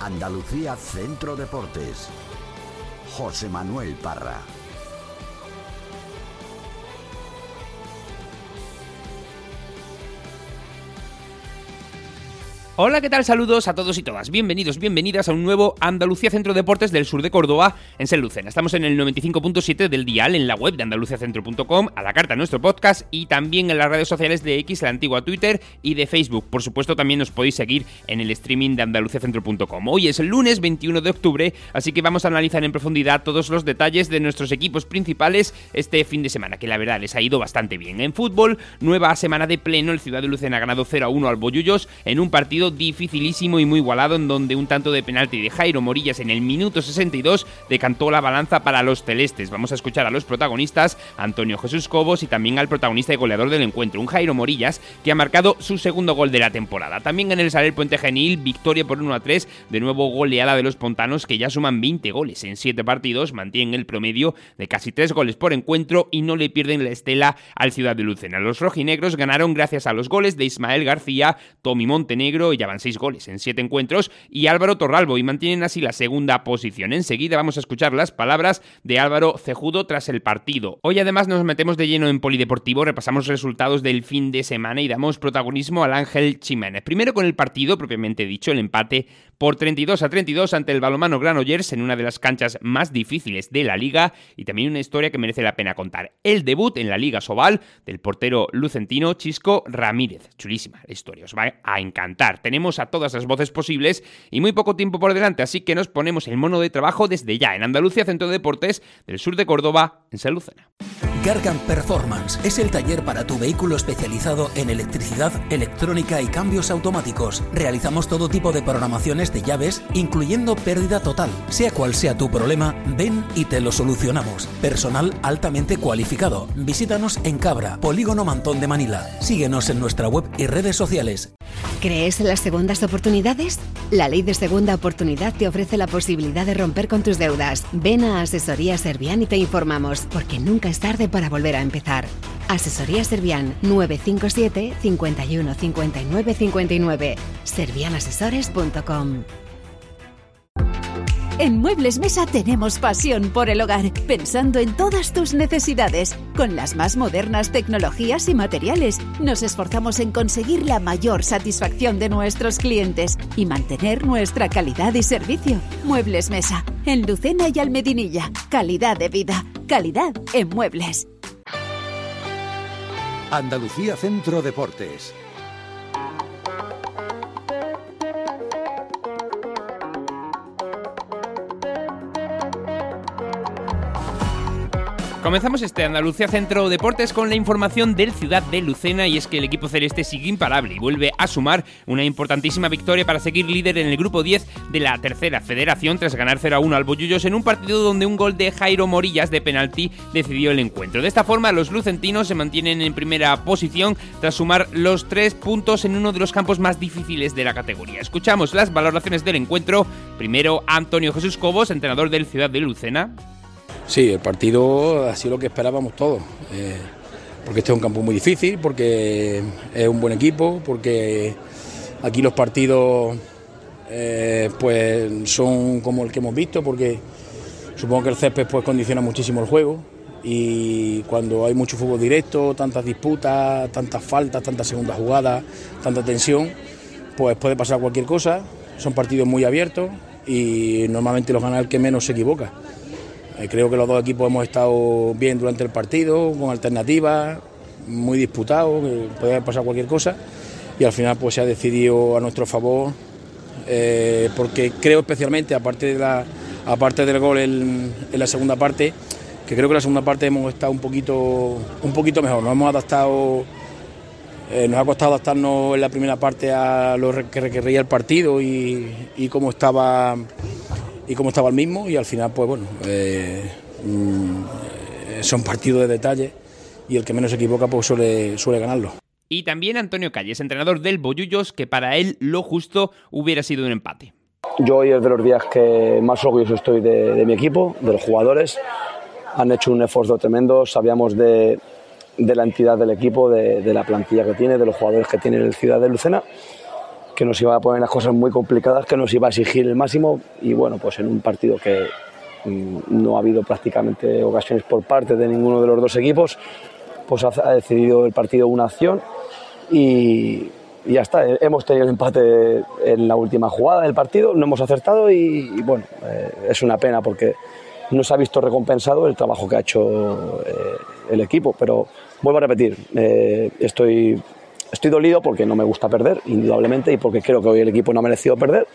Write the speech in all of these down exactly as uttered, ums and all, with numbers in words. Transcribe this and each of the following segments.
Andalucía Centro Deportes. José Manuel Parra. Hola, ¿qué tal? Saludos a todos y todas. Bienvenidos, bienvenidas a un nuevo Andalucía Centro Deportes del sur de Córdoba, en San Lucena. Estamos en el noventa y cinco punto siete del dial, en la web de andalucía centro punto com, a la carta nuestro podcast y también en las redes sociales de X, la antigua Twitter, y de Facebook. Por supuesto, también nos podéis seguir en el streaming de andalucía centro punto com. Hoy es el lunes veintiuno de octubre, así que vamos a analizar en profundidad todos los detalles de nuestros equipos principales este fin de semana, que la verdad les ha ido bastante bien. En fútbol, nueva semana de pleno, el Ciudad de Lucena ha ganado cero a uno al Bollullos en un partido dificilísimo y muy igualado, en donde un tanto de penalti de Jairo Morillas en el minuto sesenta y dos decantó la balanza para los celestes. Vamos a escuchar a los protagonistas, Antonio Jesús Cobos, y también al protagonista y goleador del encuentro, un Jairo Morillas que ha marcado su segundo gol de la temporada. También en el Saler Puente Genil, victoria por uno a tres, de nuevo goleada de los pontanos, que ya suman veinte goles en siete partidos, mantienen el promedio de casi tres goles por encuentro y no le pierden la estela al Ciudad de Lucena. Los rojinegros ganaron gracias a los goles de Ismael García, Tommy Montenegro, y ya van seis goles en siete encuentros, y Álvaro Torralbo, y mantienen así la segunda posición. Enseguida vamos a escuchar las palabras de Álvaro Cejudo tras el partido. Hoy además nos metemos de lleno en polideportivo, repasamos resultados del fin de semana y damos protagonismo al Ángel Ximénez. Primero con el partido propiamente dicho, el empate por treinta y dos a treinta y dos ante el Balonmano Granollers en una de las canchas más difíciles de la liga, y también una historia que merece la pena contar. El debut en la Liga Sobal del portero lucentino Chisco Ramírez. Chulísima la historia, os va a encantar. Tenemos a todas las voces posibles y muy poco tiempo por delante, así que nos ponemos el mono de trabajo desde ya en Andalucía Centro Deportes del sur de Córdoba, en San Lucena. Gargan Performance es el taller para tu vehículo especializado en electricidad, electrónica y cambios automáticos. Realizamos todo tipo de programaciones de llaves, incluyendo pérdida total. Sea cual sea tu problema, ven y te lo solucionamos. Personal altamente cualificado. Visítanos en Cabra, Polígono Mantón de Manila. Síguenos en nuestra web y redes sociales. ¿Crees en las segundas oportunidades? La ley de segunda oportunidad te ofrece la posibilidad de romper con tus deudas. Ven a Asesoría Servian y te informamos, porque nunca es tarde para volver a empezar. Asesoría Servian, nueve cinco siete, cinco uno, cinco nueve cinco nueve. servian asesores punto com. En Muebles Mesa tenemos pasión por el hogar, pensando en todas tus necesidades. Con las más modernas tecnologías y materiales, nos esforzamos en conseguir la mayor satisfacción de nuestros clientes y mantener nuestra calidad y servicio. Muebles Mesa, en Lucena y Almedinilla. Calidad de vida, calidad en muebles. Andalucía Centro Deportes. Comenzamos este Andalucía Centro Deportes con la información del Ciudad de Lucena, y es que el equipo celeste sigue imparable y vuelve a sumar una importantísima victoria para seguir líder en el grupo diez de la tercera federación tras ganar cero a uno al Bollullos en un partido donde un gol de Jairo Morillas de penalti decidió el encuentro. De esta forma, los lucentinos se mantienen en primera posición tras sumar los tres puntos en uno de los campos más difíciles de la categoría. Escuchamos las valoraciones del encuentro. Primero, Antonio Jesús Cobos, entrenador del Ciudad de Lucena. Sí, el partido ha sido lo que esperábamos todos, eh, porque este es un campo muy difícil, porque es un buen equipo, porque aquí los partidos eh, pues son como el que hemos visto, porque supongo que el césped pues condiciona muchísimo el juego, y cuando hay mucho fútbol directo, tantas disputas, tantas faltas, tantas segundas jugadas, tanta tensión, pues puede pasar cualquier cosa. Son partidos muy abiertos y normalmente los gana el que menos se equivoca. Creo que los dos equipos hemos estado bien durante el partido, con alternativas, muy disputados, que puede pasar cualquier cosa, y al final pues se ha decidido a nuestro favor, eh, porque creo especialmente, aparte, de la, aparte del gol en, en la segunda parte, que creo que en la segunda parte hemos estado un poquito, un poquito mejor, nos hemos adaptado, eh, nos ha costado adaptarnos en la primera parte a lo que requería el partido y, y cómo estaba... y cómo estaba el mismo, y al final pues bueno, eh, mm, son partidos de detalle, y el que menos se equivoca pues suele, suele ganarlo. Y también Antonio Calles, entrenador del Bollullos, que para él lo justo hubiera sido un empate. Yo hoy es de los días que más orgulloso estoy de, de mi equipo, de los jugadores. Han hecho un esfuerzo tremendo, sabíamos de, de la entidad del equipo, de, de la plantilla que tiene, de los jugadores que tiene el Ciudad de Lucena, que nos iba a poner las cosas muy complicadas, que nos iba a exigir el máximo y bueno, pues en un partido que mmm, no ha habido prácticamente ocasiones por parte de ninguno de los dos equipos, pues ha, ha decidido el partido una acción y, y ya está. Hemos tenido el empate en la última jugada del partido, no hemos acertado y, y bueno, eh, es una pena porque no se ha visto recompensado el trabajo que ha hecho eh, el equipo, pero vuelvo a repetir, eh, estoy, estoy dolido porque no me gusta perder, indudablemente, y porque creo que hoy el equipo no ha merecido perder,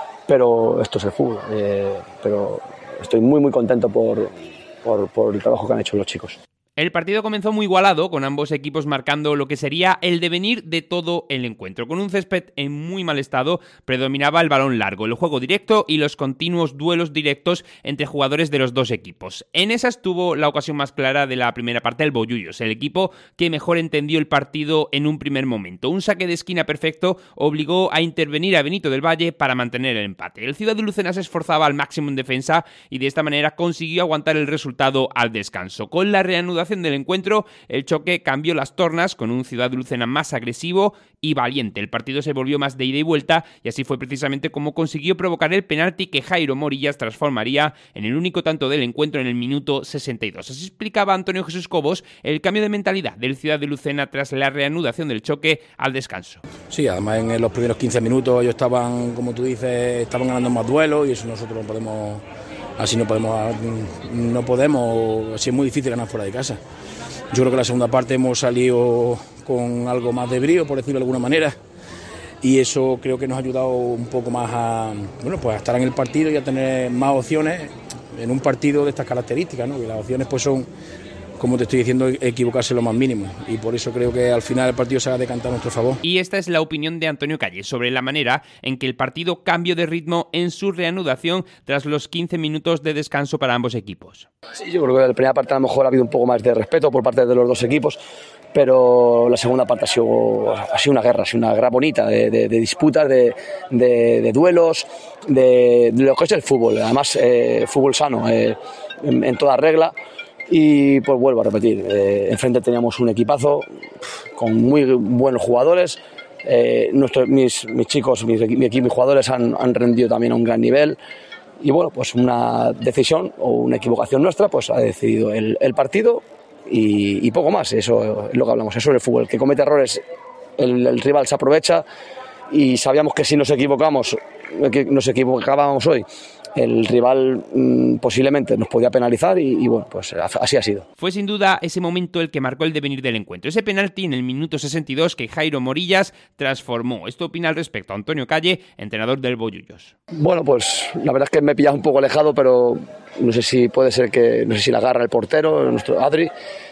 pero esto es el fútbol, eh, pero estoy muy muy contento por, por, por el trabajo que han hecho los chicos. El partido comenzó muy igualado, con ambos equipos marcando lo que sería el devenir de todo el encuentro. Con un césped en muy mal estado, predominaba el balón largo, el juego directo y los continuos duelos directos entre jugadores de los dos equipos. En esas tuvo la ocasión más clara de la primera parte el Bollullos, el equipo que mejor entendió el partido en un primer momento. Un saque de esquina perfecto obligó a intervenir a Benito del Valle para mantener el empate. El Ciudad de Lucena se esforzaba al máximo en defensa y de esta manera consiguió aguantar el resultado al descanso. Con la reanudación del encuentro, el choque cambió las tornas con un Ciudad de Lucena más agresivo y valiente. El partido se volvió más de ida y vuelta y así fue precisamente como consiguió provocar el penalti que Jairo Morillas transformaría en el único tanto del encuentro en el minuto sesenta y dos. Así explicaba Antonio Jesús Cobos el cambio de mentalidad del Ciudad de Lucena tras la reanudación del choque al descanso. Sí, además en los primeros quince minutos ellos estaban, como tú dices, estaban ganando más duelos y eso nosotros no podemos... Así no podemos, no podemos, así es muy difícil ganar fuera de casa. Yo creo que en la segunda parte hemos salido con algo más de brío, por decirlo de alguna manera, y eso creo que nos ha ayudado un poco más a, bueno, pues a estar en el partido y a tener más opciones en un partido de estas características, ¿no? Que las opciones pues son, como te estoy diciendo, equivocarse lo más mínimo y por eso creo que al final el partido se ha decantado a nuestro favor. Y esta es la opinión de Antonio Calle sobre la manera en que el partido cambió de ritmo en su reanudación tras los quince minutos de descanso para ambos equipos. Sí, yo creo que en la primera parte a lo mejor ha habido un poco más de respeto por parte de los dos equipos, pero la segunda parte ha sido, ha sido una guerra, ha sido una guerra bonita de, de, de disputas, de, de, de duelos, de, de lo que es el fútbol, además eh, fútbol sano, eh, en, en toda regla. Y pues vuelvo a repetir, eh, enfrente teníamos un equipazo con muy buenos jugadores, eh, nuestros, mis, mis chicos, mis, mi equipo, mis jugadores han, han rendido también a un gran nivel y bueno, pues una decisión o una equivocación nuestra pues ha decidido el, el partido y, y poco más, eso es lo que hablamos, eso es el fútbol, que comete errores, el, el rival se aprovecha y sabíamos que si nos equivocamos, que nos equivocábamos hoy, el rival mmm, posiblemente nos podía penalizar y, y bueno, pues así ha sido. Fue sin duda ese momento el que marcó el devenir del encuentro, ese penalti en el minuto sesenta y dos que Jairo Morillas transformó. Esto opina al respecto Antonio Calle, entrenador del Bollullos. Bueno, pues la verdad es que me he pillado un poco alejado, pero no sé si puede ser que, no sé si la agarra el portero, nuestro Adri,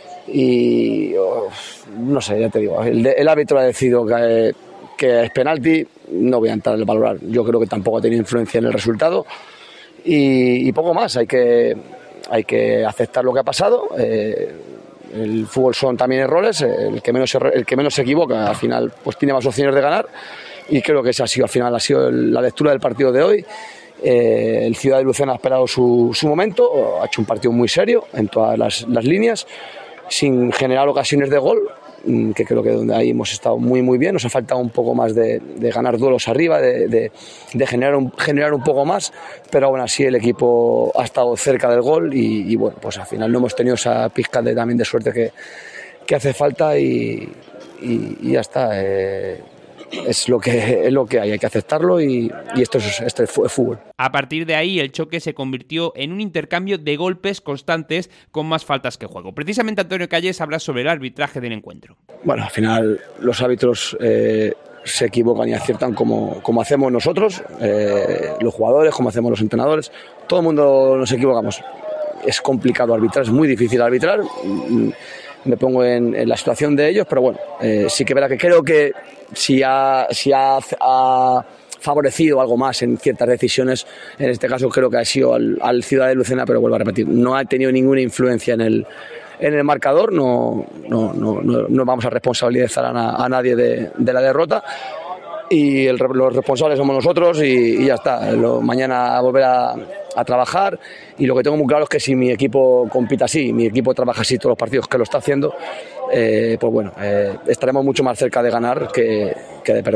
y oh, no sé, ya te digo, el, el árbitro ha decidido que, que es penalti, no voy a entrar en el valorar, yo creo que tampoco ha tenido influencia en el resultado. Y, y poco más, hay que, hay que aceptar lo que ha pasado. Eh, el fútbol son también errores, el que menos el que menos se equivoca al final pues tiene más opciones de ganar y creo que esa ha sido al final ha sido la lectura del partido de hoy. Eh, el Ciudad de Lucena ha esperado su, su momento, ha hecho un partido muy serio en todas las, las líneas, sin generar ocasiones de gol, que creo que donde ahí hemos estado muy muy bien. Nos ha faltado un poco más de, de ganar duelos arriba, de, de, de generar, un, generar un poco más, pero aún así el equipo ha estado cerca del gol y, y bueno, pues al final no hemos tenido esa pizca de, también de suerte que, que hace falta y, y, y ya está. Eh, es lo que es lo que hay, hay que aceptarlo y, y esto es, esto es fútbol. A partir de ahí el choque se convirtió en un intercambio de golpes constantes con más faltas que juego. Precisamente Antonio Calles habla sobre el arbitraje del encuentro. Bueno, al final los árbitros eh, se equivocan y aciertan como, como hacemos nosotros, eh, los jugadores, como hacemos los entrenadores, todo el mundo nos equivocamos. Es complicado arbitrar, es muy difícil arbitrar. Me pongo en, en la situación de ellos, pero bueno, eh, sí que verá que creo que si ha, si ha, ha favorecido algo más en ciertas decisiones, en este caso creo que ha sido al, al Ciudad de Lucena, pero vuelvo a repetir, no ha tenido ninguna influencia en el, en el marcador, no, no, no, no, no vamos a responsabilizar a, a nadie de, de la derrota. Y el, los responsables somos nosotros y, y ya está. Lo, mañana a volver a, a trabajar y lo que tengo muy claro es que si mi equipo compite así, mi equipo trabaja así todos los partidos que lo está haciendo, eh, pues bueno, eh, estaremos mucho más cerca de ganar que, que de perder.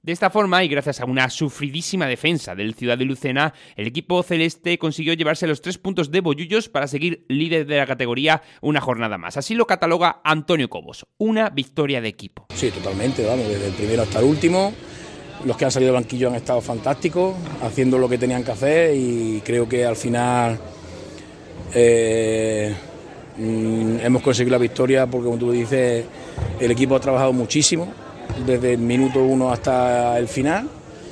De esta forma, y gracias a una sufridísima defensa del Ciudad de Lucena, el equipo celeste consiguió llevarse los tres puntos de Bollullos para seguir líder de la categoría una jornada más. Así lo cataloga Antonio Cobos, una victoria de equipo. Sí, totalmente, vamos, desde el primero hasta el último. Los que han salido del banquillo han estado fantásticos, haciendo lo que tenían que hacer, y creo que al final eh, mm, hemos conseguido la victoria porque, como tú dices, el equipo ha trabajado muchísimo desde el minuto uno hasta el final,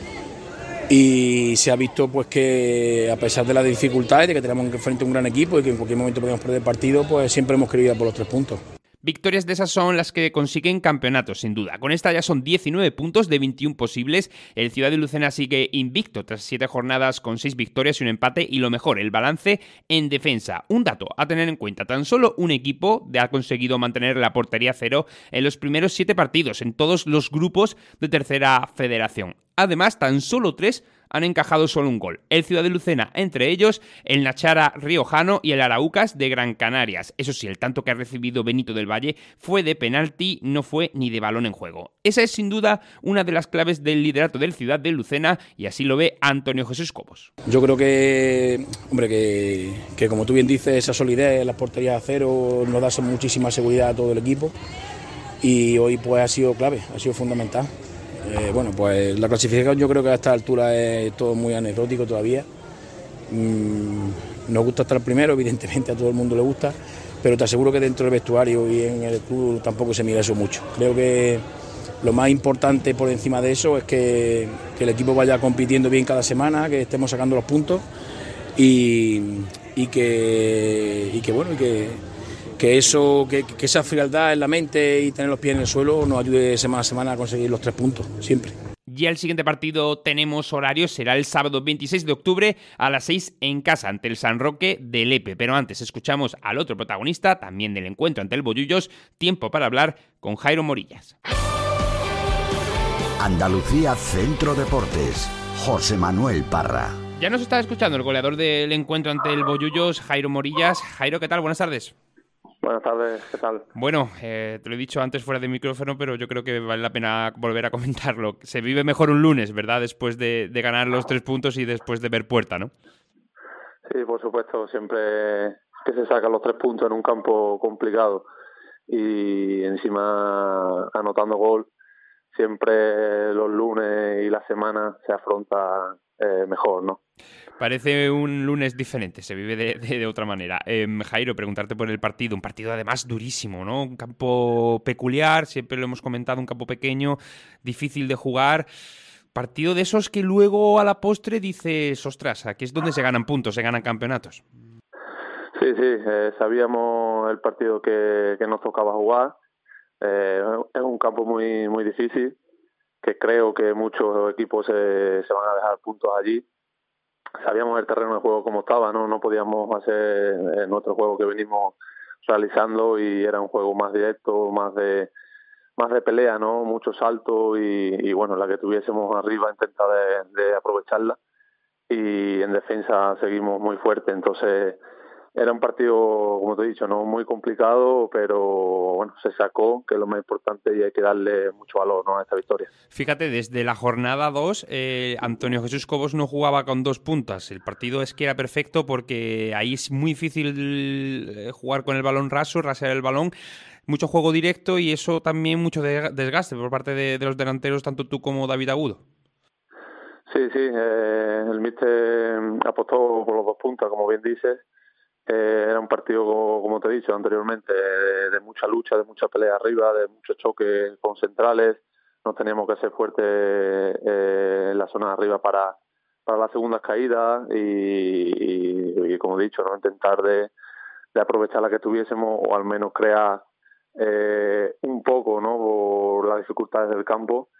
y se ha visto pues que a pesar de las dificultades, de que tenemos enfrente un gran equipo y que en cualquier momento podemos perder el partido, pues siempre hemos querido ir a por los tres puntos. Victorias de esas son las que consiguen campeonatos, sin duda. Con esta ya son diecinueve puntos de veintiún posibles. El Ciudad de Lucena sigue invicto tras siete jornadas con seis victorias y un empate, y lo mejor, el balance en defensa. Un dato a tener en cuenta: tan solo un equipo ha conseguido mantener la portería cero en los primeros siete partidos en todos los grupos de Tercera Federación. Además, tan solo tres han encajado solo un gol. El Ciudad de Lucena, entre ellos el Nachara riojano y el Araucas de Gran Canarias. Eso sí, el tanto que ha recibido Benito del Valle fue de penalti, no fue ni de balón en juego. Esa es sin duda una de las claves del liderato del Ciudad de Lucena, y así lo ve Antonio Jesús Cobos. Yo creo que, hombre, que, que como tú bien dices, esa solidez, las porterías a cero nos da muchísima seguridad a todo el equipo, y hoy pues ha sido clave, ha sido fundamental. Eh, bueno, pues la clasificación yo creo que a esta altura es todo muy anecdótico todavía. Mm, nos gusta estar primero, evidentemente a todo el mundo le gusta, pero te aseguro que dentro del vestuario y en el club tampoco se mira eso mucho. Creo que lo más importante por encima de eso es que, que el equipo vaya compitiendo bien cada semana, que estemos sacando los puntos, y, y que, y que bueno, y que que eso, que, que esa frialdad en la mente y tener los pies en el suelo nos ayude semana a semana a conseguir los tres puntos, siempre. Ya el siguiente partido tenemos horario, será el sábado veintiséis de octubre a las seis en casa ante el San Roque de Lepe. Pero antes escuchamos al otro protagonista, también del encuentro ante el Bollullos. Tiempo para hablar con Jairo Morillas. Andalucía Centro Deportes, José Manuel Parra. Ya nos está escuchando el goleador del encuentro ante el Bollullos, Jairo Morillas. Jairo, ¿qué tal? Buenas tardes. Buenas tardes, ¿qué tal? Bueno, eh, te lo he dicho antes fuera de micrófono, pero yo creo que vale la pena volver a comentarlo. Se vive mejor un lunes, ¿verdad? Después de, de ganar los tres puntos y después de ver puerta, ¿no? Sí, por supuesto, siempre que se sacan los tres puntos en un campo complicado y encima anotando gol, siempre los lunes y la semana se afronta eh, mejor, ¿no? Parece un lunes diferente, se vive de, de, de otra manera. Eh, Jairo, preguntarte por el partido, un partido además durísimo, ¿no? Un campo peculiar, siempre lo hemos comentado, un campo pequeño, difícil de jugar. Partido de esos que luego a la postre dices, ostras, aquí es donde se ganan puntos, se ganan campeonatos. Sí, sí, eh, sabíamos el partido que, que nos tocaba jugar. Eh, es un campo muy, muy difícil, que creo que muchos equipos se, se van a dejar puntos allí. Sabíamos el terreno de juego como estaba, no no podíamos hacer nuestro juego que venimos realizando, y era un juego más directo, más de más de pelea, no mucho salto, y, y bueno, la que tuviésemos arriba intentar de, de aprovecharla, y en defensa seguimos muy fuerte. Entonces era un partido, como te he dicho, no muy complicado, pero bueno, se sacó, que es lo más importante, y hay que darle mucho valor, ¿no?, a esta victoria. Fíjate, desde la jornada dos, eh, Antonio Jesús Cobos no jugaba con dos puntas. El partido es que era perfecto porque ahí es muy difícil jugar con el balón raso, rasear el balón, mucho juego directo, y eso también mucho desgaste por parte de, de los delanteros, tanto tú como David Agudo. Sí, sí, eh, el míster apostó por los dos puntas, como bien dices. Eh, era un partido, como te he dicho anteriormente, de, de mucha lucha, de mucha pelea arriba, de mucho choque con centrales. Nos teníamos que hacer fuerte eh, en la zona de arriba para, para las segundas caídas, y, y, y como he dicho, no intentar de, de aprovechar la que tuviésemos, o al menos crear eh, un poco, ¿no?, por las dificultades del campo.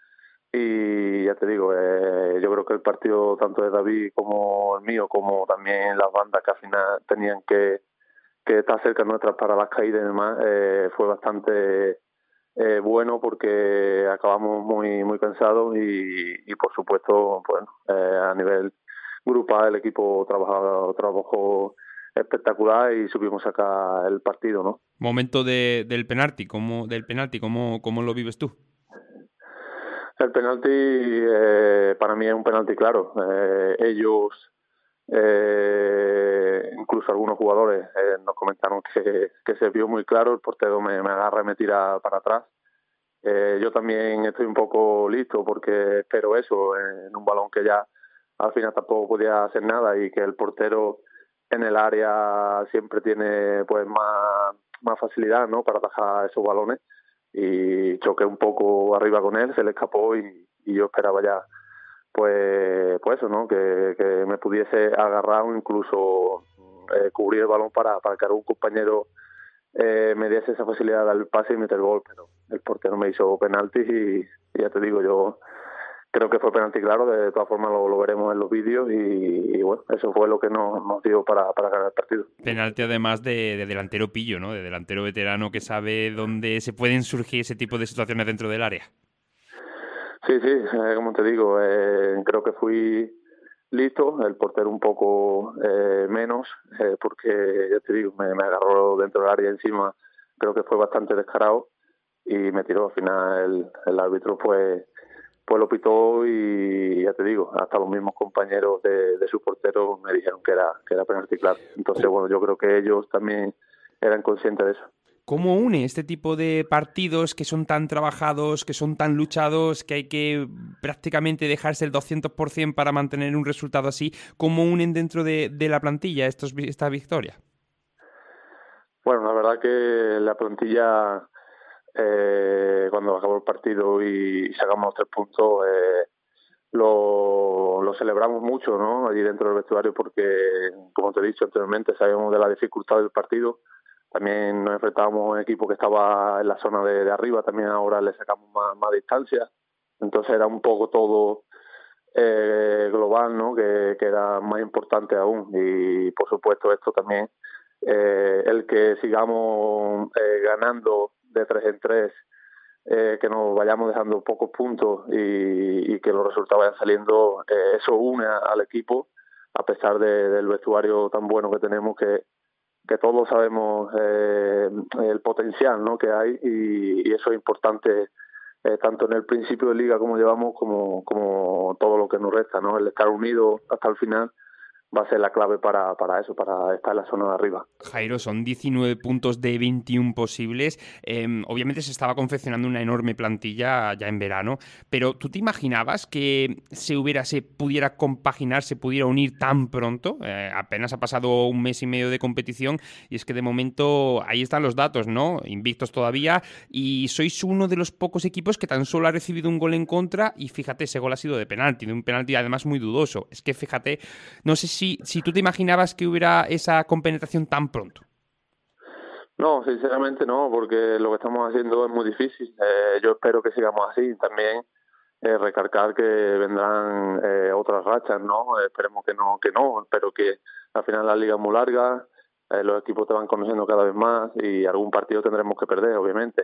Y ya te digo, eh, yo creo que el partido tanto de David como el mío, como también las bandas que al final tenían que, que estar cerca nuestras para las caídas y demás, eh, fue bastante eh, bueno, porque acabamos muy muy cansados, y, y por supuesto, bueno, eh, a nivel grupal el equipo trabajó, trabajó espectacular y supimos sacar el partido, ¿no? Momento de, del penalti, ¿cómo, del penalti, ¿cómo, cómo lo vives tú? El penalti eh, para mí es un penalti claro. Eh, ellos, eh, incluso algunos jugadores, eh, nos comentaron que, que se vio muy claro. El portero me, me agarra y me tira para atrás. Eh, yo también estoy un poco listo porque espero eso, en un balón que ya al final tampoco podía hacer nada y que el portero en el área siempre tiene pues más, más facilidad, ¿no?, para atajar esos balones, y choqué un poco arriba con él, se le escapó y, y yo esperaba ya pues pues eso, ¿no?, que, que me pudiese agarrar o incluso eh, cubrir el balón para, para que algún compañero Eh, me diese esa facilidad de dar el pase y meter el gol, pero el portero me hizo penalti y, y ya te digo, yo creo que fue penalti claro. De todas formas lo, lo veremos en los vídeos y, y bueno, eso fue lo que nos, nos dio para, para ganar el partido. Penalti además de, de delantero pillo, ¿no?, de delantero veterano que sabe dónde se pueden surgir ese tipo de situaciones dentro del área. Sí, sí, eh, como te digo, eh, creo que fui listo, el portero un poco eh, menos, eh, porque ya te digo, me, me agarró dentro del área encima, creo que fue bastante descarado y me tiró. Al final el, el árbitro pues, pues lo pitó y ya te digo, hasta los mismos compañeros de, de su portero me dijeron que era, que era penalti claro. Entonces bueno, yo creo que ellos también eran conscientes de eso. ¿Cómo une este tipo de partidos que son tan trabajados, que son tan luchados, que hay que prácticamente dejarse el doscientos por ciento para mantener un resultado así? ¿Cómo unen dentro de, de la plantilla estos, esta victoria? Bueno, la verdad que la plantilla, eh, cuando acabó el partido y sacamos los tres puntos, eh, lo, lo celebramos mucho, ¿no?, allí dentro del vestuario, porque, como te he dicho anteriormente, sabíamos de la dificultad del partido. También nos enfrentábamos a un equipo que estaba en la zona de, de arriba, también ahora le sacamos más, más distancia. Entonces era un poco todo eh, global, ¿no?, que, que era más importante aún. Y por supuesto esto también, eh, el que sigamos eh, ganando de tres en tres, eh, que nos vayamos dejando pocos puntos y, y que los resultados vayan saliendo, eh, eso une al equipo, a pesar de, del vestuario tan bueno que tenemos, que que todos sabemos eh, el potencial, ¿no?, que hay, y, y eso es importante, eh, tanto en el principio de liga como llevamos, como, como todo lo que nos resta, ¿no? El estar unidos hasta el final va a ser la clave para, para eso, para estar en la zona de arriba. Jairo, son diecinueve puntos de veintiuno posibles. Eh, obviamente se estaba confeccionando una enorme plantilla ya en verano, pero ¿tú te imaginabas que se hubiera, se pudiera compaginar, se pudiera unir tan pronto? Eh, apenas ha pasado un mes y medio de competición y es que de momento ahí están los datos, ¿no? Invictos todavía, y sois uno de los pocos equipos que tan solo ha recibido un gol en contra, y fíjate, ese gol ha sido de penalti, de un penalti además muy dudoso. Es que fíjate, no sé si Si, si tú te imaginabas que hubiera esa compenetración tan pronto. No, sinceramente no, porque lo que estamos haciendo es muy difícil. Eh, yo espero que sigamos así. También eh, recalcar que vendrán eh, otras rachas, ¿no? Eh, esperemos que no, que no, pero que al final la liga es muy larga, eh, los equipos te van conociendo cada vez más y algún partido tendremos que perder, obviamente.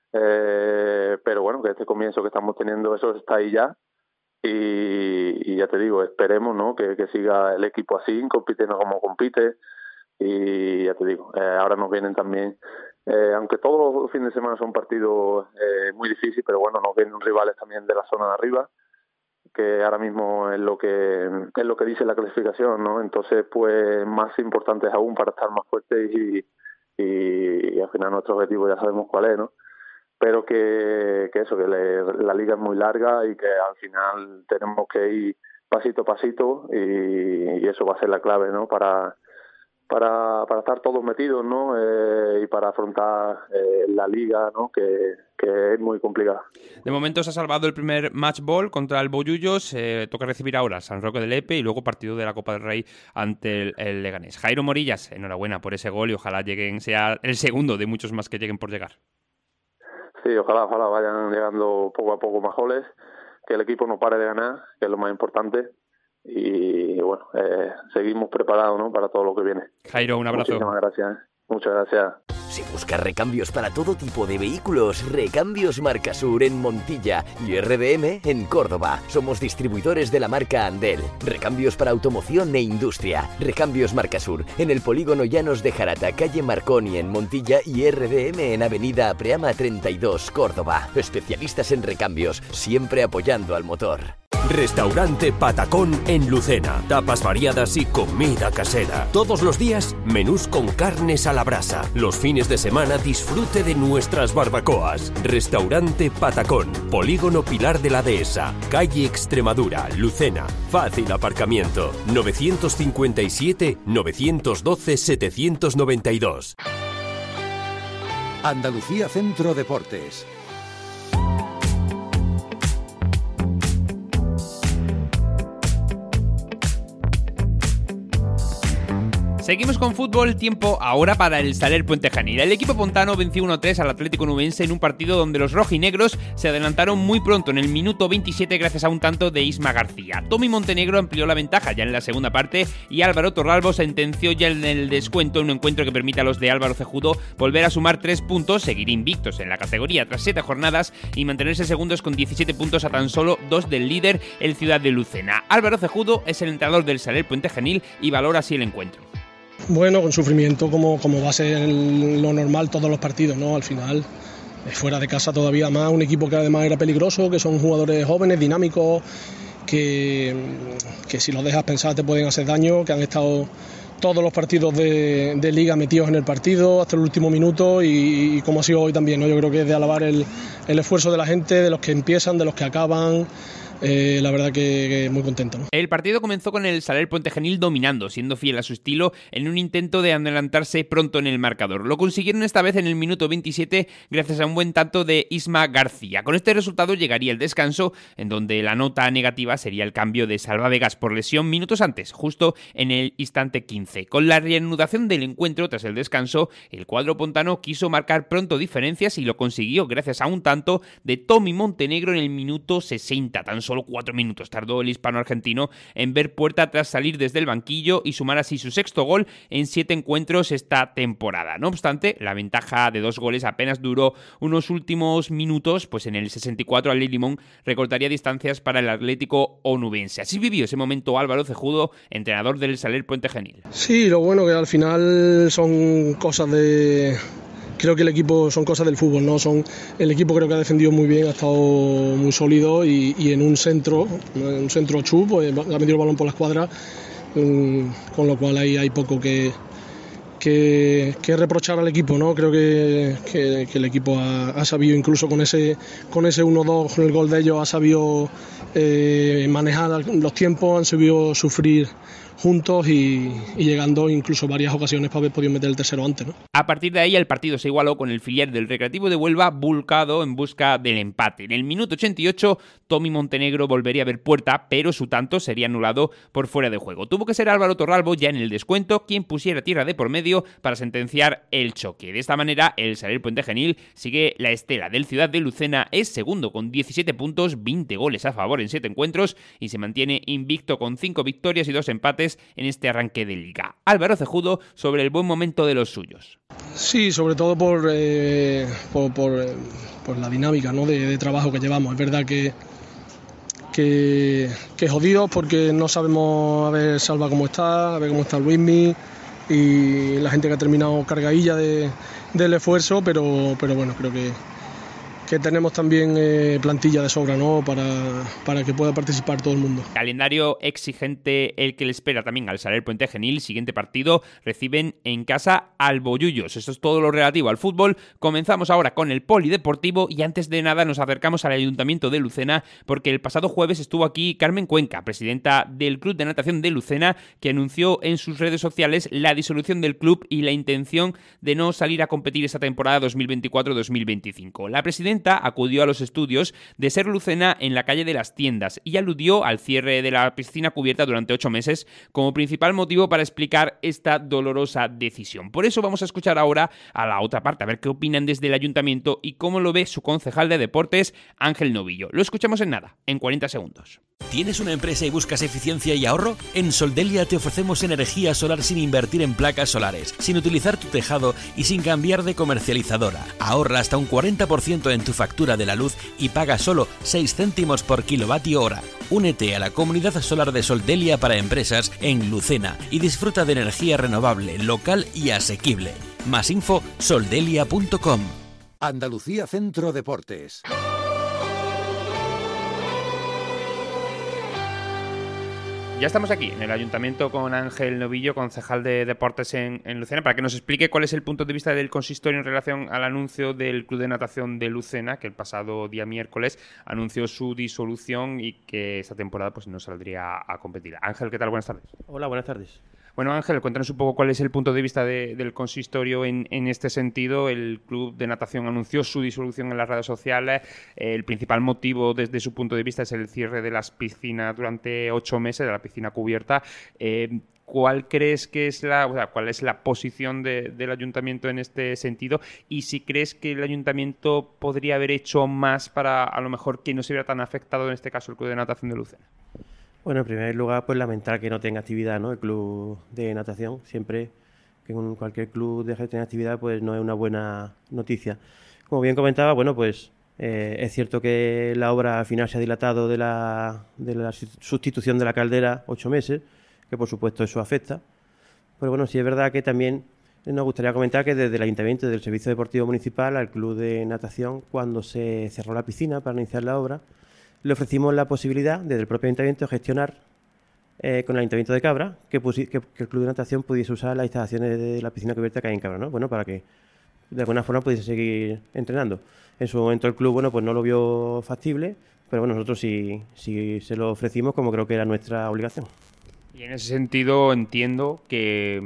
Eh, pero bueno, que este comienzo que estamos teniendo, eso está ahí ya. Y, y ya te digo, esperemos, ¿no?, que, que siga el equipo así, compitiendo como compite. Y ya te digo, eh, ahora nos vienen también, eh, aunque todos los fines de semana son partidos eh, muy difíciles, pero bueno, nos vienen rivales también de la zona de arriba, que ahora mismo es lo que es lo que dice la clasificación, ¿no? Entonces, pues más importantes aún para estar más fuertes y, y, y al final nuestro objetivo ya sabemos cuál es, ¿no? Pero que, que eso, que le, la liga es muy larga y que al final tenemos que ir pasito a pasito y, y eso va a ser la clave, ¿no?, para para para estar todos metidos, ¿no?, eh, y para afrontar eh, la liga, ¿no?, que, que es muy complicada. De momento se ha salvado el primer match ball contra el Bollullos, eh, toca recibir ahora San Roque de Lepe y luego partido de la Copa del Rey ante el, el Leganés. Jairo Morillas, enhorabuena por ese gol y ojalá lleguen, sea el segundo de muchos más que lleguen por llegar. Sí, ojalá, ojalá vayan llegando poco a poco más goles, que el equipo no pare de ganar, que es lo más importante, y bueno, eh, seguimos preparados, ¿no?, para todo lo que viene. Jairo, un abrazo. Muchísimas gracias. Muchas gracias. Si buscas recambios para todo tipo de vehículos, Recambios Marcasur en Montilla y R D M en Córdoba. Somos distribuidores de la marca Andel. Recambios para automoción e industria. Recambios Marcasur en el polígono Llanos de Jarata, calle Marconi en Montilla y R D M en avenida Apreama treinta y dos, Córdoba. Especialistas en recambios, siempre apoyando al motor. Restaurante Patacón en Lucena. Tapas variadas y comida casera. Todos los días, menús con carnes a la brasa. Los fines de semana, disfrute de nuestras barbacoas. Restaurante Patacón. Polígono Pilar de la Dehesa. Calle Extremadura, Lucena. Fácil aparcamiento. novecientos cincuenta y siete, novecientos doce, setecientos noventa y dos. Andalucía Centro Deportes. Seguimos con fútbol, tiempo ahora para el Saler Puente Genil. El equipo pontano venció uno tres al Atlético Nubense en un partido donde los rojinegros se adelantaron muy pronto, en el minuto veintisiete, gracias a un tanto de Isma García. Tommy Montenegro amplió la ventaja ya en la segunda parte y Álvaro Torralbo sentenció ya en el descuento, en un encuentro que permite a los de Álvaro Cejudo volver a sumar tres puntos, seguir invictos en la categoría tras siete jornadas y mantenerse segundos con diecisiete puntos a tan solo dos del líder, el Ciudad de Lucena. Álvaro Cejudo es el entrenador del Saler Puente Genil y valora así el encuentro. Bueno, con sufrimiento como, como va a ser lo normal todos los partidos, ¿no? Al final, fuera de casa todavía más, un equipo que además era peligroso, que son jugadores jóvenes, dinámicos, que, que si los dejas pensar te pueden hacer daño, que han estado todos los partidos de, de liga metidos en el partido hasta el último minuto y, y como ha sido hoy también, ¿no? Yo creo que es de alabar el, el esfuerzo de la gente, de los que empiezan, de los que acaban. Eh, la verdad que, que muy contento, ¿no? El partido comenzó con el Saler Puente Genil dominando, siendo fiel a su estilo en un intento de adelantarse pronto en el marcador. Lo consiguieron esta vez en el minuto veintisiete gracias a un buen tanto de Isma García. Con este resultado llegaría el descanso, en donde la nota negativa sería el cambio de Salva Vegas por lesión minutos antes, justo en el instante quince. Con la reanudación del encuentro tras el descanso, el cuadro pontano quiso marcar pronto diferencias y lo consiguió gracias a un tanto de Tommy Montenegro en el minuto sesenta. Tan solo cuatro minutos tardó el hispano-argentino en ver puerta tras salir desde el banquillo y sumar así su sexto gol en siete encuentros esta temporada. No obstante, la ventaja de dos goles apenas duró unos últimos minutos, pues en el sesenta y cuatro Ali Limón recortaría distancias para el Atlético onubense. Así vivió ese momento Álvaro Cejudo, entrenador del Saler Puente Genil. Sí, lo bueno que al final son cosas de... Creo que el equipo son cosas del fútbol, ¿no? Son, el equipo creo que ha defendido muy bien, ha estado muy sólido y, y en un centro, en un centro chu, pues ha metido el balón por la escuadra, um, con lo cual ahí hay poco que, que, que reprochar al equipo, ¿no? Creo que, que, que el equipo ha, ha sabido, incluso con ese, con ese uno dos, con el gol de ellos, ha sabido eh, manejar los tiempos, han sabido sufrir juntos y, y llegando incluso varias ocasiones para haber podido meter el tercero antes, ¿no? A partir de ahí el partido se igualó con el filial del Recreativo de Huelva volcado en busca del empate. En el minuto ochenta y ocho, Tommy Montenegro volvería a ver puerta, pero su tanto sería anulado por fuera de juego. Tuvo que ser Álvaro Torralbo ya en el descuento quien pusiera tierra de por medio para sentenciar el choque. De esta manera, el Saler Puente Genil sigue la estela del Ciudad de Lucena, es segundo con diecisiete puntos, veinte goles a favor en siete encuentros y se mantiene invicto con cinco victorias y dos empates en este arranque de liga. Álvaro Cejudo sobre el buen momento de los suyos. Sí, sobre todo por, eh, por, por, por la dinámica, ¿no? de, de trabajo que llevamos. Es verdad que, que, que jodidos porque no sabemos a ver Salva cómo está, a ver cómo está Luismi y la gente que ha terminado cargadilla de, del esfuerzo, pero, pero bueno, creo que que tenemos también eh, plantilla de sobra, ¿no? Para, para que pueda participar todo el mundo. Calendario exigente el que le espera también al Saler Puente Genil. Siguiente partido reciben en casa al Bollullos. Eso es todo lo relativo al fútbol. Comenzamos ahora con el polideportivo y antes de nada nos acercamos al Ayuntamiento de Lucena porque el pasado jueves estuvo aquí Carmen Cuenca, presidenta del Club de Natación de Lucena, que anunció en sus redes sociales la disolución del club y la intención de no salir a competir esta temporada dos mil veinticuatro dos mil veinticinco. La presidenta acudió a los estudios de Ser Lucena en la calle de las Tiendas y aludió al cierre de la piscina cubierta durante ocho meses como principal motivo para explicar esta dolorosa decisión. Por eso vamos a escuchar ahora a la otra parte, a ver qué opinan desde el ayuntamiento y cómo lo ve su concejal de deportes, Ángel Novillo. Lo escuchamos en nada, en cuarenta segundos. ¿Tienes una empresa y buscas eficiencia y ahorro? En Soldelia te ofrecemos energía solar sin invertir en placas solares, sin utilizar tu tejado y sin cambiar de comercializadora. Ahorra hasta un cuarenta por ciento en tu factura de la luz y paga solo seis céntimos por kilovatio hora. Únete a la comunidad solar de Soldelia para empresas en Lucena y disfruta de energía renovable, local y asequible. Más info, soldelia punto com. Andalucía Centro Deportes. Ya estamos aquí, en el Ayuntamiento, con Ángel Novillo, concejal de Deportes en, en Lucena, para que nos explique cuál es el punto de vista del consistorio en relación al anuncio del Club de Natación de Lucena, que el pasado día miércoles anunció su disolución y que esta temporada pues no saldría a competir. Ángel, ¿qué tal? Buenas tardes. Hola, buenas tardes. Bueno, Ángel, cuéntanos un poco cuál es el punto de vista de, del consistorio en, en este sentido. El Club de Natación anunció su disolución en las redes sociales. El principal motivo desde su punto de vista es el cierre de las piscinas durante ocho meses, de la piscina cubierta. Eh, ¿Cuál crees que es la, o sea, cuál es la posición de, del Ayuntamiento en este sentido? Y si crees que el Ayuntamiento podría haber hecho más para, a lo mejor, que no se viera tan afectado en este caso el Club de Natación de Lucena. Bueno, en primer lugar, pues lamentar que no tenga actividad, ¿no? El club de natación. Siempre que en cualquier club deje de tener actividad, pues no es una buena noticia. Como bien comentaba, bueno, pues eh, es cierto que la obra al final se ha dilatado de la, de la sustitución de la caldera ocho meses, que por supuesto eso afecta. Pero bueno, sí es verdad que también nos gustaría comentar que desde el Ayuntamiento y del Servicio Deportivo Municipal al club de natación, cuando se cerró la piscina para iniciar la obra, le ofrecimos la posibilidad, desde el propio Ayuntamiento, de gestionar eh, con el Ayuntamiento de Cabra que, pusi- que, que el Club de Natación pudiese usar las instalaciones de la piscina cubierta que hay en Cabra, ¿no? Bueno, para que de alguna forma pudiese seguir entrenando. En su momento el club, bueno, pues no lo vio factible, pero bueno, nosotros sí, sí se lo ofrecimos como creo que era nuestra obligación. Y en ese sentido entiendo que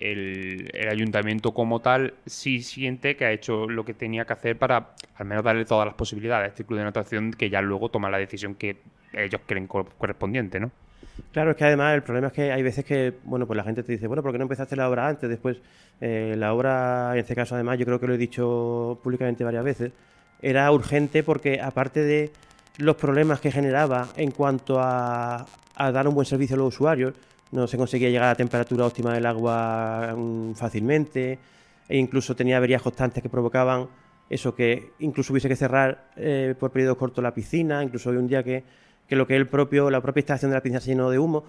el, el ayuntamiento como tal sí siente que ha hecho lo que tenía que hacer para al menos darle todas las posibilidades a este club de natación, que ya luego toma la decisión que ellos creen correspondiente, ¿no? Claro, es que además el problema es que hay veces que, bueno, pues la gente te dice, bueno, ¿por qué no empezaste la obra antes? Después, eh, la obra, en este caso además, yo creo que lo he dicho públicamente varias veces, era urgente porque aparte de los problemas que generaba en cuanto a, a dar un buen servicio a los usuarios, no se conseguía llegar a la temperatura óptima del agua um, fácilmente, e incluso tenía averías constantes que provocaban eso, que incluso hubiese que cerrar eh, por periodos cortos la piscina, incluso hoy un día que, que lo que es el propio, la propia instalación de la piscina se llenó de humo.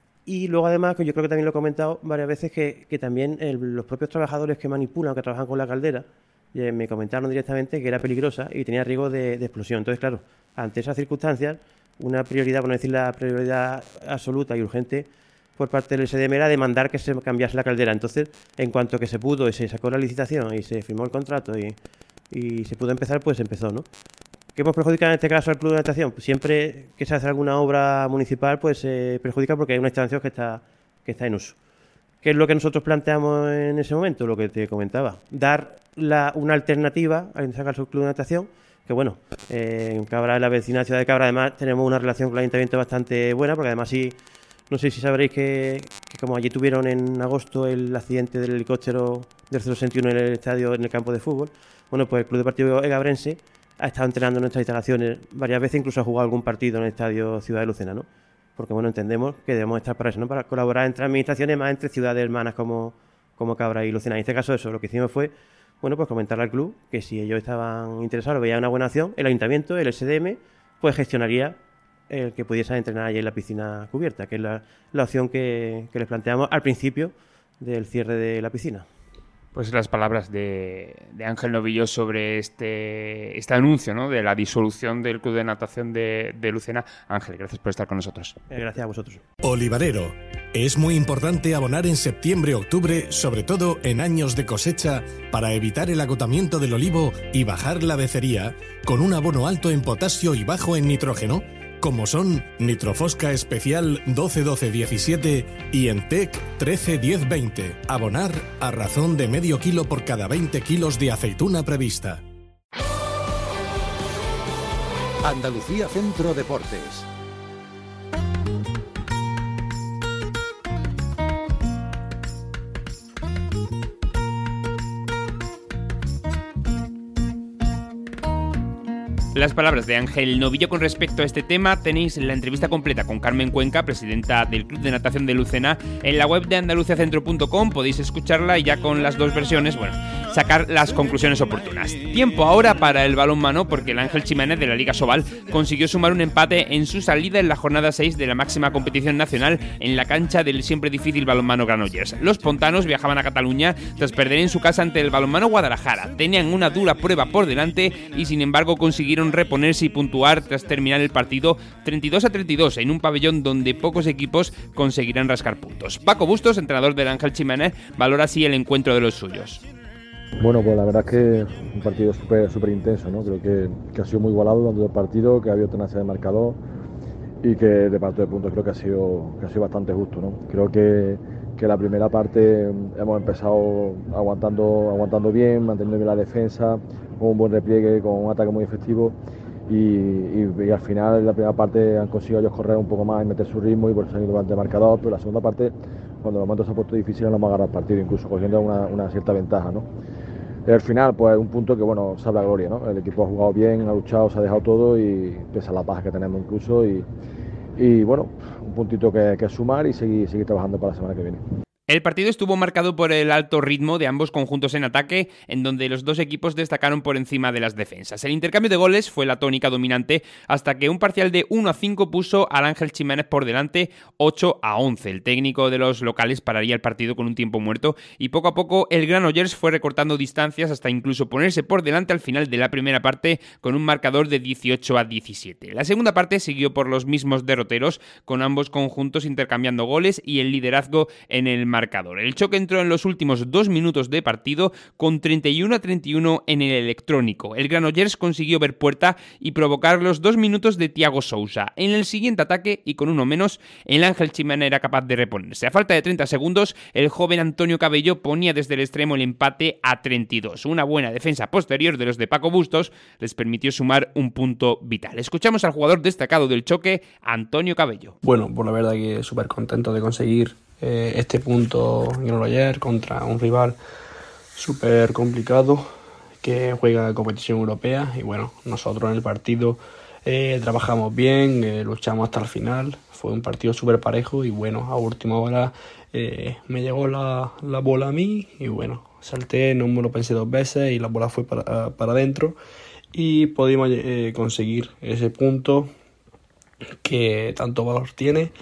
Y luego además, que yo creo que también lo he comentado varias veces, que, que también el, los propios trabajadores que manipulan, que trabajan con la caldera, eh, me comentaron directamente que era peligrosa y tenía riesgo de, de explosión. Entonces, claro, ante esas circunstancias, una prioridad, por no decir la prioridad absoluta y urgente por parte del S D M era demandar que se cambiase la caldera. Entonces, en cuanto que se pudo y se sacó la licitación y se firmó el contrato y, y se pudo empezar, pues empezó, ¿no? ¿Qué hemos perjudicado en este caso al club de natación? Pues siempre que se hace alguna obra municipal, pues se eh, perjudica porque hay una instalación que está, que está en uso. ¿Qué es lo que nosotros planteamos en ese momento? Lo que te comentaba. Dar la, una alternativa, en este caso al club de natación, que bueno, eh, en Cabra, en la vecina ciudad de Cabra, además tenemos una relación con el ayuntamiento bastante buena, porque además sí, no sé si sabréis que, que como allí tuvieron en agosto el accidente del helicóptero del cero sesenta y uno en el estadio, en el campo de fútbol, bueno, pues el Club Deportivo Egabrense ha estado entrenando en nuestras instalaciones varias veces, incluso ha jugado algún partido en el estadio Ciudad de Lucena, ¿no? Porque bueno, entendemos que debemos estar para eso, ¿no? Para colaborar entre administraciones, más entre ciudades hermanas como, como Cabra y Lucena. En este caso eso, lo que hicimos fue, bueno, pues comentarle al club que si ellos estaban interesados, veían una buena acción, el ayuntamiento, el S D M, pues gestionaría el que pudiesen entrenar allí en la piscina cubierta, que es la, la opción que, que les planteamos al principio del cierre de la piscina. Pues las palabras de, de Ángel Novillo sobre este, este anuncio, ¿no?, de la disolución del Club de Natación de, de Lucena. Ángel, gracias por estar con nosotros. Eh, gracias a vosotros. Olivarero. Es muy importante abonar en septiembre-octubre, sobre todo en años de cosecha, para evitar el agotamiento del olivo y bajar la becería, con un abono alto en potasio y bajo en nitrógeno, como son Nitrofosca Especial doce doce diecisiete y Entec trece diez veinte. Abonar a razón de medio kilo por cada veinte kilos de aceituna prevista. Andalucía Centro Deportes. las palabras de Ángel Novillo con respecto a este tema. Tenéis la entrevista completa con Carmen Cuenca, presidenta del Club de Natación de Lucena, en la web de andalucía centro punto com. Podéis escucharla y ya con las dos versiones, bueno, sacar las conclusiones oportunas. Tiempo ahora para el balonmano, porque el Ángel Ximénez de la Liga Sobal consiguió sumar un empate en su salida en la jornada seis de la máxima competición nacional en la cancha del siempre difícil balonmano Granollers. Los pontanos viajaban a Cataluña tras perder en su casa ante el balonmano Guadalajara. Tenían una dura prueba por delante y sin embargo consiguieron reponerse y puntuar tras terminar el partido treinta y dos a treinta y dos en un pabellón donde pocos equipos conseguirán rascar puntos. Paco Bustos, entrenador del Ángel Ximénez, valora así el encuentro de los suyos. Bueno, pues la verdad es que un partido súper súper intenso, ¿no? Creo que, que ha sido muy igualado durante el partido, que ha habido tenacia de marcador y que de parte de puntos creo que ha sido, que ha sido bastante justo, ¿no? Creo que, que la primera parte hemos empezado aguantando, aguantando bien, manteniendo bien la defensa, con un buen repliegue, con un ataque muy efectivo y, y, y al final en la primera parte han conseguido ellos correr un poco más y meter su ritmo y por eso han ido delante de marcador, pero la segunda parte, cuando los momentos se han puesto difíciles, no hemos agarrado el partido, incluso cogiendo una, una cierta ventaja, ¿no? Al final, pues un punto que, bueno, sabe a gloria, ¿no? El equipo ha jugado bien, ha luchado, se ha dejado todo y pese a la baja que tenemos incluso y, y bueno, un puntito que, que sumar y seguir, seguir trabajando para la semana que viene. El partido estuvo marcado por el alto ritmo de ambos conjuntos en ataque, en donde los dos equipos destacaron por encima de las defensas. El intercambio de goles fue la tónica dominante hasta que un parcial de uno a cinco puso al Ángel Ximénez por delante ocho a once. El técnico de los locales pararía el partido con un tiempo muerto y poco a poco el Granollers fue recortando distancias hasta incluso ponerse por delante al final de la primera parte con un marcador de dieciocho a diecisiete. La segunda parte siguió por los mismos derroteros, con ambos conjuntos intercambiando goles y el liderazgo en el marcador. El choque entró en los últimos dos minutos de partido con treinta y uno a treinta y uno en el electrónico. El Granollers consiguió ver puerta y provocar los dos minutos de Thiago Sousa. En el siguiente ataque, y con uno menos, el Ángel Ximénez era capaz de reponerse. A falta de treinta segundos, el joven Antonio Cabello ponía desde el extremo el empate a treinta y dos. Una buena defensa posterior de los de Paco Bustos les permitió sumar un punto vital. Escuchamos al jugador destacado del choque, Antonio Cabello. Bueno, pues la verdad que súper contento de conseguir eh, este punto en Granollers contra un rival súper complicado que juega competición europea y bueno, nosotros en el partido eh, trabajamos bien, eh, luchamos hasta el final, fue un partido súper parejo y bueno, a última hora eh, me llegó la, la bola a mí y bueno, salté, no me lo pensé dos veces y la bola fue para, para adentro y pudimos eh, conseguir ese punto que tanto valor tiene.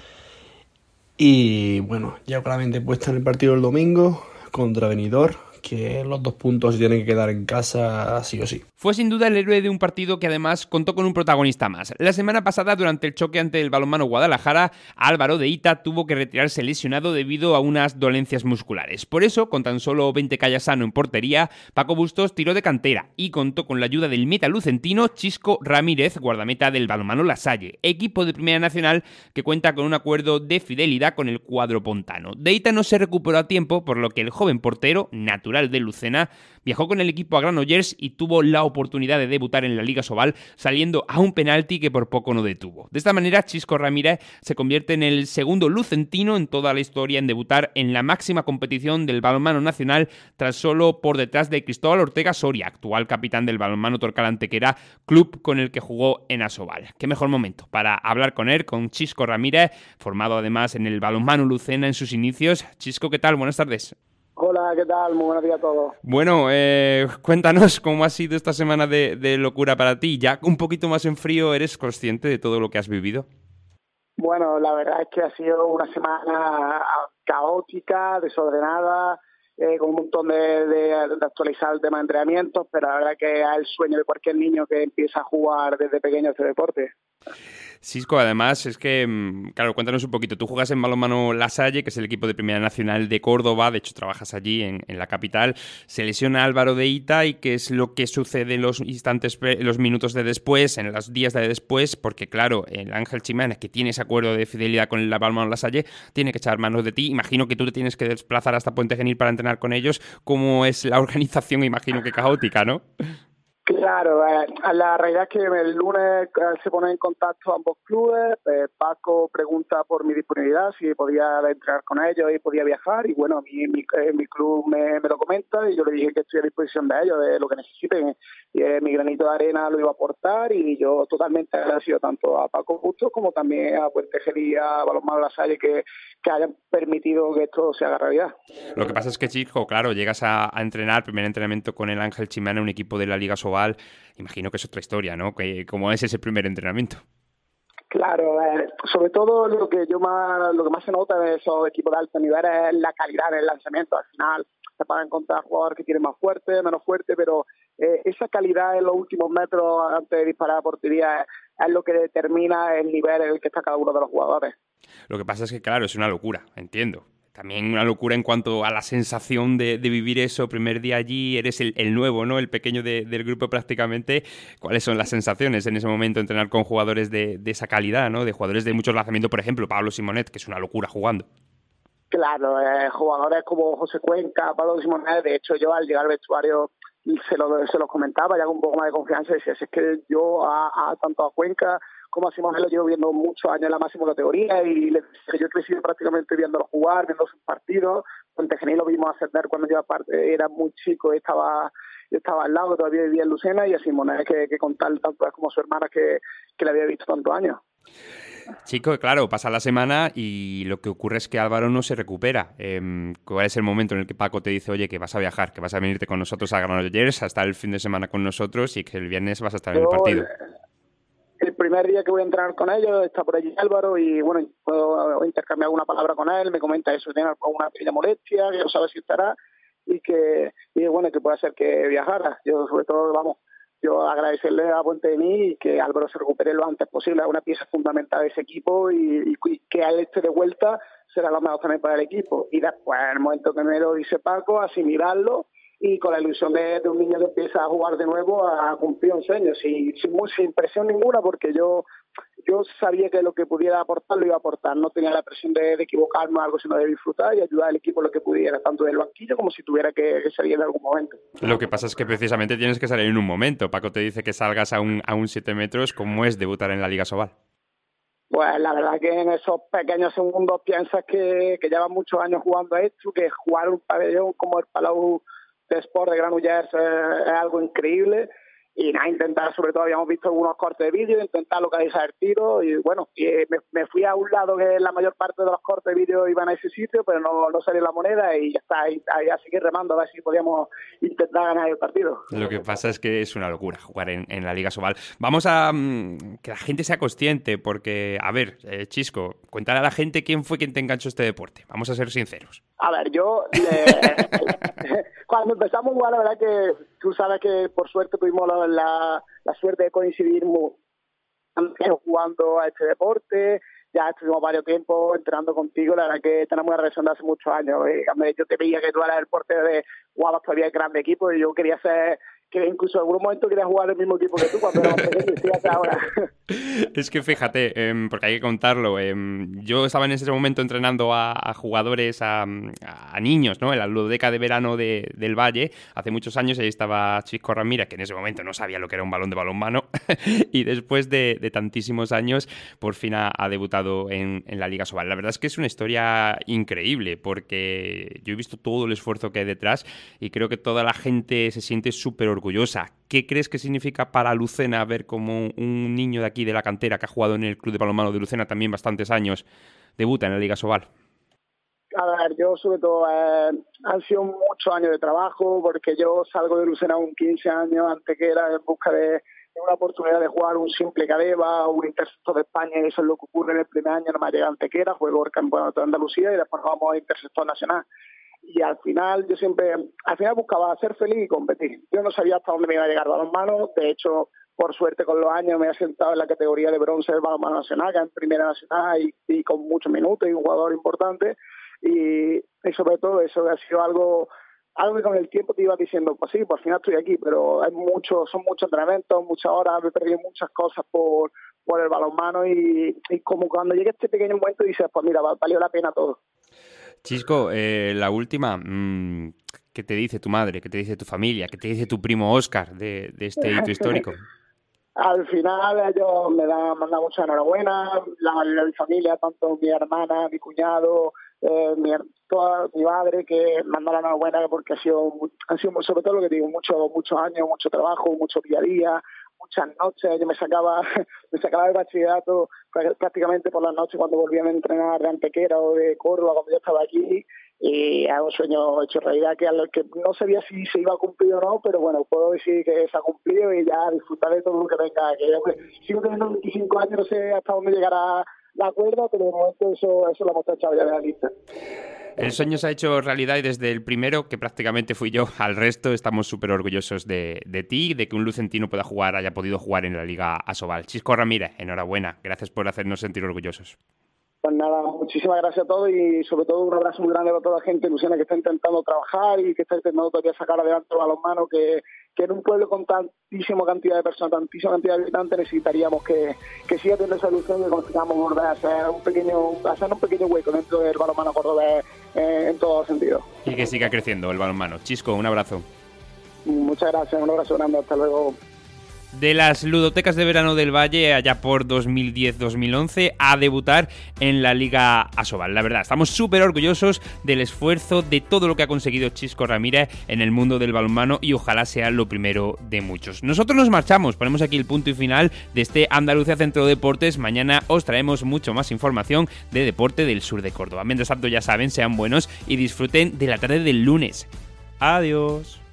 Y bueno, ya claramente puesta en el partido del domingo contra Benidorm, que los dos puntos se tienen que quedar en casa sí o sí. Fue sin duda el héroe de un partido que además contó con un protagonista más. La semana pasada, durante el choque ante el balonmano Guadalajara, Álvaro de Ita tuvo que retirarse lesionado debido a unas dolencias musculares. Por eso, con tan solo veinte calles sano en portería, Paco Bustos tiró de cantera y contó con la ayuda del meta lucentino Chisco Ramírez, guardameta del balonmano La Salle, equipo de Primera Nacional que cuenta con un acuerdo de fidelidad con el cuadro pontano. De Ita no se recuperó a tiempo, por lo que el joven portero, natural de Lucena, viajó con el equipo a Granollers y tuvo la oportunidad de debutar en la Liga Sobal, saliendo a un penalti que por poco no detuvo. De esta manera, Chisco Ramírez se convierte en el segundo lucentino en toda la historia en debutar en la máxima competición del balonmano nacional, tras solo por detrás de Cristóbal Ortega Soria, actual capitán del balonmano Torcal Antequera, club con el que jugó en Asobal. Qué mejor momento para hablar con él, con Chisco Ramírez, formado además en el balonmano Lucena en sus inicios. Chisco, ¿qué tal? Buenas tardes. Hola, ¿qué tal? Muy buenos días a todos. Bueno, eh, cuéntanos cómo ha sido esta semana de, de locura para ti. Ya un poquito más en frío, ¿eres consciente de todo lo que has vivido? Bueno, la verdad es que ha sido una semana caótica, desordenada, eh, con un montón de, de, de actualizar el tema de entrenamientos, pero la verdad que es el sueño de cualquier niño que empieza a jugar desde pequeño este deporte. Cisco, además, es que, claro, cuéntanos un poquito. Tú juegas en balonmano La Salle, que es el equipo de Primera Nacional de Córdoba, de hecho trabajas allí en, en la capital. Se lesiona Álvaro de Ita y ¿qué es lo que sucede en los instantes, los minutos de después, en los días de después? Porque, claro, el Ángel Ximénez, que tiene ese acuerdo de fidelidad con el balonmano La Salle, tiene que echar manos de ti. Imagino que tú te tienes que desplazar hasta Puente Genil para entrenar con ellos. ¿Cómo es la organización? Imagino que caótica, ¿no? Claro, eh, la realidad es que el lunes eh, se ponen en contacto ambos clubes. eh, Paco pregunta por mi disponibilidad, si podía entrenar con ellos y podía viajar, y bueno, mi, mi, eh, mi club me, me lo comenta y yo le dije que estoy a disposición de ellos, de lo que necesiten, y eh, mi granito de arena lo iba a aportar, y yo totalmente agradecido tanto a Paco Bustos como también a Puente Gel y a Balonmano La Salle que, que hayan permitido que esto se haga realidad. Lo que pasa es que, chico, claro, llegas a, a entrenar, primer entrenamiento con el Ángel Chimana, un equipo de la Liga Sobal. Imagino que es otra historia, ¿no? Que, ¿Cómo es ese primer entrenamiento? Claro, eh, sobre todo lo que yo más lo que más se nota de esos equipos de alto nivel es la calidad del lanzamiento. Al final se para encontrar jugadores que tienen más fuerte, menos fuerte, pero eh, esa calidad en los últimos metros antes de disparar a portería es, es lo que determina el nivel en el que está cada uno de los jugadores. Lo que pasa es que, claro, es una locura, entiendo. También una locura en cuanto a la sensación de, de vivir eso, primer día allí, eres el, el nuevo, ¿no? El pequeño de, del grupo prácticamente. ¿Cuáles son las sensaciones en ese momento entrenar con jugadores de, de esa calidad, ¿no? De jugadores de muchos lanzamientos, por ejemplo, Pablo Simonet, que es una locura jugando. Claro, eh, jugadores como José Cuenca, Pablo Simonet, de hecho yo al llegar al vestuario se lo, se los comentaba ya con un poco más de confianza, decía, si es que yo a, a tanto a Cuenca como a Simonet lo llevo viendo muchos años en la máxima categoría y le, yo he crecido prácticamente viéndolo jugar, viendo sus partidos. Puente Genil lo vimos ascender cuando yo aparte era muy chico y estaba yo estaba al lado, todavía vivía en Lucena, y a Simonet que, que contar tanto es como su hermana que, que le había visto tantos años. Chico, claro, pasa la semana y lo que ocurre es que Álvaro no se recupera. Eh, ¿Cuál es el momento en el que Paco te dice, oye, que vas a viajar, que vas a venirte con nosotros a Granollers, a estar el fin de semana con nosotros y que el viernes vas a estar yo, en el partido? El primer día que voy a entrenar con ellos está por allí Álvaro y bueno, puedo intercambiar alguna palabra con él, me comenta eso, tiene una pequeña molestia, que no sabe si estará y que, y bueno, que puede hacer que viajara. Yo sobre todo, vamos, yo agradecerle a Puente de mí y que Álvaro se recupere lo antes posible, es una pieza fundamental de ese equipo y, y, y que al esté de vuelta será lo mejor también para el equipo. Y después, en el momento que me lo dice Paco, asimilarlo y con la ilusión de, de un niño que empieza a jugar de nuevo a cumplir un sueño, sin, sin, sin presión ninguna, porque yo yo sabía que lo que pudiera aportar lo iba a aportar, no tenía la presión de, de equivocarme o algo, sino de disfrutar y ayudar al equipo lo que pudiera, tanto del banquillo como si tuviera que, que salir en algún momento. Lo que pasa es que precisamente tienes que salir en un momento. Paco te dice que salgas a un, a un siete metros, ¿cómo es debutar en la Liga Sobal? Pues la verdad que en esos pequeños segundos piensas que, que llevas muchos años jugando a esto, que jugar un pabellón como el Palau de Sport de Granollers es, es algo increíble. Y nada, intentar, sobre todo habíamos visto algunos cortes de vídeo, intentar localizar el tiro y bueno, y me, me fui a un lado que la mayor parte de los cortes de vídeo iban a ese sitio, pero no, no salió la moneda y ya está, ahí, ahí a seguir remando a ver si podíamos intentar ganar el partido. Lo que pasa es que es una locura jugar en, en la Liga Sobal. Vamos a um, que la gente sea consciente, porque, a ver, eh, Chisco, cuéntale a la gente quién fue quien te enganchó este deporte, vamos a ser sinceros. A ver, yo le... cuando empezamos a jugar, la verdad que tú sabes que por suerte tuvimos la, la, la suerte de coincidir muy, jugando a este deporte, ya estuvimos varios tiempos entrenando contigo, la verdad que tenemos una relación de hace muchos años. ¿eh? Yo te veía que tú eras el portero de jugabas todavía en grande equipo y yo quería ser, que incluso en algún momento quería jugar el mismo equipo que tú cuando éramos pequeños, y hasta ahora. Es que fíjate, eh, porque hay que contarlo, eh, yo estaba en ese momento entrenando a, a jugadores, a, a niños, ¿no? En la ludoteca de verano de, del Valle, hace muchos años, ahí estaba Chisco Ramírez, que en ese momento no sabía lo que era un balón de balonmano, y después de, de tantísimos años, por fin ha, ha debutado en, en la Liga Sobal. La verdad es que es una historia increíble, porque yo he visto todo el esfuerzo que hay detrás, y creo que toda la gente se siente súper orgullosa. ¿Qué crees que significa para Lucena ver como un niño de aquí de la cantera que ha jugado en el Club de Balonmano de Lucena también bastantes años debuta en la Liga Sobal? A ver, yo sobre todo eh, han sido muchos años de trabajo, porque yo salgo de Lucena con quince años, antes que era en busca de, de una oportunidad de jugar un simple cadeva o un intersector de España, y eso es lo que ocurre en el primer año, no me ha llegado Antequera, juego el campeonato de Andalucía y después nos vamos a intersector nacional. Y al final yo siempre, al final buscaba ser feliz y competir. Yo no sabía hasta dónde me iba a llegar el balonmano, de hecho, por suerte con los años me he sentado en la categoría de bronce del balonmano nacional, que es en primera nacional y, y con muchos minutos y un jugador importante, y, y sobre todo eso ha sido algo algo que con el tiempo te iba diciendo, pues sí, por fin estoy aquí, pero hay mucho, son muchos entrenamientos, muchas horas, me he perdido muchas cosas por, por el balonmano y, y como cuando llega este pequeño momento dices, pues mira, valió la pena todo. Chisco, eh, la última, mmm, ¿Qué te dice tu madre? ¿Qué te dice tu familia? ¿Qué te dice tu primo Óscar de, de este hito histórico? Al final ellos me dan, me dan mucha enhorabuena, la mayoría de mi familia, tanto mi hermana, mi cuñado, eh, mi, toda mi madre, que me han dado la enhorabuena porque ha sido, ha sido sobre todo lo que digo, muchos muchos años, mucho trabajo, mucho día a día, muchas noches. Yo me sacaba me sacaba del bachillerato prácticamente por las noches cuando volvían a entrenar de Antequera o de Córdoba cuando yo estaba aquí. Y es un sueño hecho realidad que, a lo que no sabía si se iba a cumplir o no, pero bueno, puedo decir que se ha cumplido y ya disfrutar de todo lo que venga. Que yo, pues, sigo teniendo veinticinco años, no sé hasta dónde llegará la cuerda, pero de momento eso, eso lo hemos echado ya de la lista. El sueño se ha hecho realidad y desde el primero, que prácticamente fui yo, al resto estamos súper orgullosos de, de ti, de que un lucentino pueda jugar, haya podido jugar en la Liga Asobal. Chisco Ramírez, enhorabuena, gracias por hacernos sentir orgullosos. Pues nada, muchísimas gracias a todos y sobre todo un abrazo muy grande a toda la gente ilusiona que está intentando trabajar y que está intentando todavía sacar adelante el balonmano, que, que en un pueblo con tantísima cantidad de personas, tantísima cantidad de habitantes, necesitaríamos que, que siga teniendo esa ilusión y que consigamos volver a hacer un pequeño, hacer un pequeño hueco dentro del balonmano cordobés eh, en todos los sentidos. Y que siga creciendo el balonmano. Chisco, un abrazo. Muchas gracias, un abrazo grande, hasta luego. De las ludotecas de verano del Valle, allá por dos mil diez dos mil once, a debutar en la Liga Asobal. La verdad, estamos súper orgullosos del esfuerzo, de todo lo que ha conseguido Chisco Ramírez en el mundo del balonmano y ojalá sea lo primero de muchos. Nosotros nos marchamos, ponemos aquí el punto y final de este Andalucía Centro de Deportes. Mañana os traemos mucho más información de deporte del sur de Córdoba. Mientras tanto, ya saben, sean buenos y disfruten de la tarde del lunes. Adiós.